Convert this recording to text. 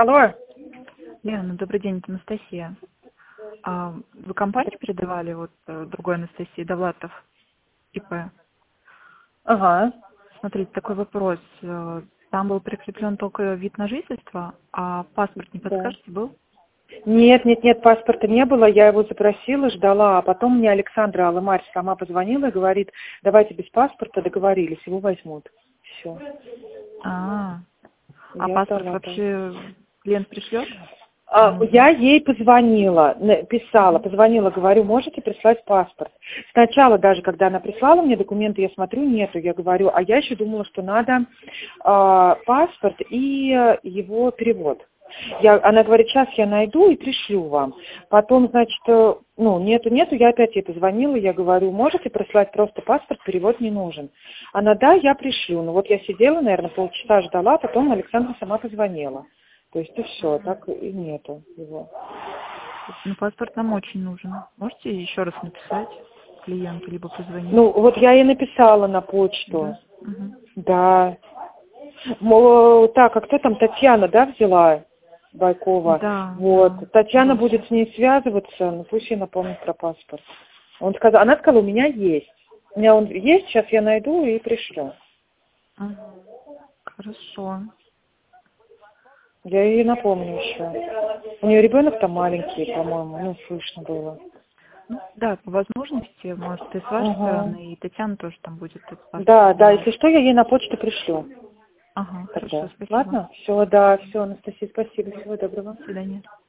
Алло. Лена, добрый день, это Анастасия. Вы компанию передавали другой Анастасии, Довлатов, ИП? Ага. Смотрите, такой вопрос. Там был прикреплен только вид на жительство, а паспорт не подскажете, был? Нет, паспорта не было, я его запросила, ждала, а потом мне Александра Алымарь сама позвонила и говорит, давайте без паспорта, договорились, его возьмут. Все. А паспорт вообще клиент пришлет? Я ей позвонила, позвонила, говорю, можете прислать паспорт. Сначала даже, когда она прислала мне документы, я смотрю, нету, я говорю, а я еще думала, что надо паспорт и его перевод. Она говорит, сейчас я найду и пришлю вам. Потом, значит, нету, я опять ей позвонила, я говорю, можете прислать просто паспорт, перевод не нужен. Она, да, я пришлю. Я сидела, наверное, полчаса ждала, потом Александра сама позвонила. То есть и все, так и нету его. Паспорт нам очень нужен. Можете еще раз написать клиенту, либо позвонить? Я ей написала на почту. Да. Да. А кто там, Татьяна, да, взяла Байкова? Да. Да. Татьяна будет с ней связываться, пусть ей напомнит про паспорт. Она сказала, у меня есть. У меня он есть, сейчас я найду и пришлю. Хорошо. Я ей напомню еще. У нее ребенок там маленький, по-моему, слышно было. Да, по возможности, может, и с вашей стороны, и Татьяна тоже там будет. Да, если что, я ей на почту пришлю. Хорошо, спасибо. Ладно? Все, Анастасия, спасибо, всего доброго. До свидания.